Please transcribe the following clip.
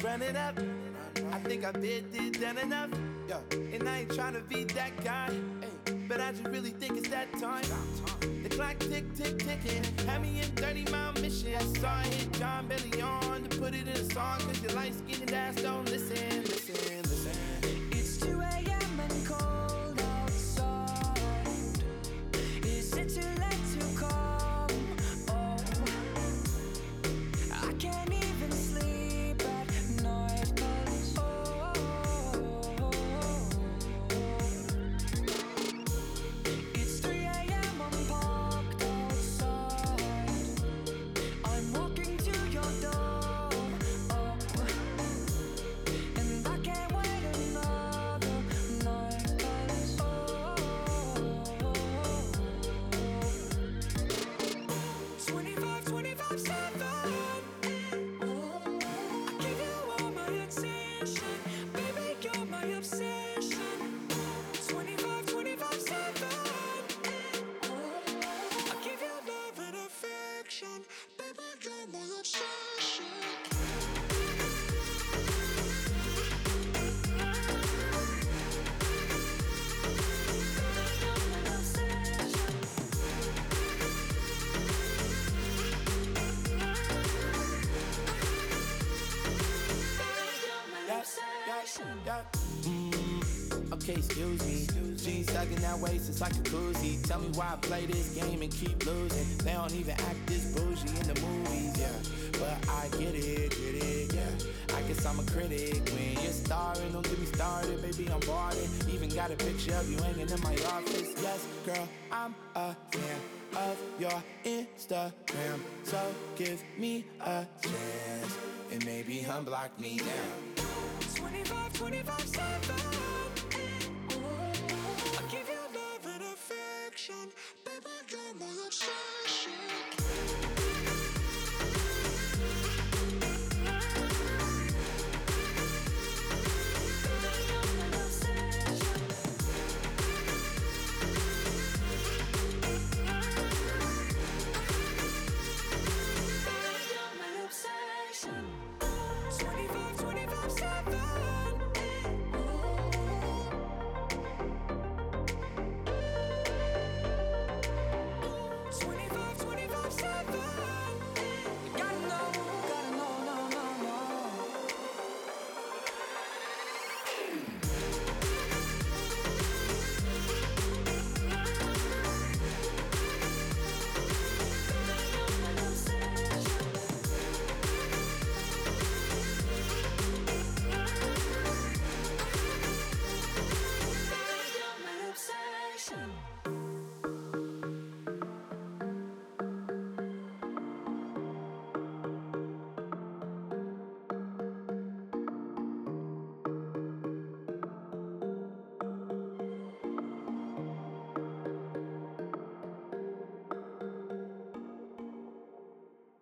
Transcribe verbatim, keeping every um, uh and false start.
run it up. I think I been did done enough. Yeah. And I ain't tryna be that guy, but I just really think it's that time. The clock tick, tick, ticking. Had me in thirty mile mission. So I hit John Belly on to put it in a song. Cause your light skinned ass don't listen, listen, listen. It's two a.m. and cold outside. Is it too late to come? Oh, I can't even sleep at night. Cause oh, it's three a.m. I'm parked outside. I'm walking to your door. Oh, and I can't wait another night. Cause oh, twenty-five, twenty-five, seven. I give you all my attention, baby, you're my obsession. twenty-five, twenty-five, seven. I give you love and affection, baby, you're my obsession. Yeah, yeah, yeah. Mm, okay, excuse me. Jeans tugging that way since like a koozie. Tell me why I play this game and keep losing. They don't even act this bougie in the movies, yeah. But I get it, get it, yeah. I guess I'm a critic when you're starring. Don't get me started, baby, I'm boarded. Even got a picture of you hanging in my office. Yes, girl, I'm a fan of your Instagram. So give me a chance and maybe unblock me down. twenty-five, twenty-five, seven.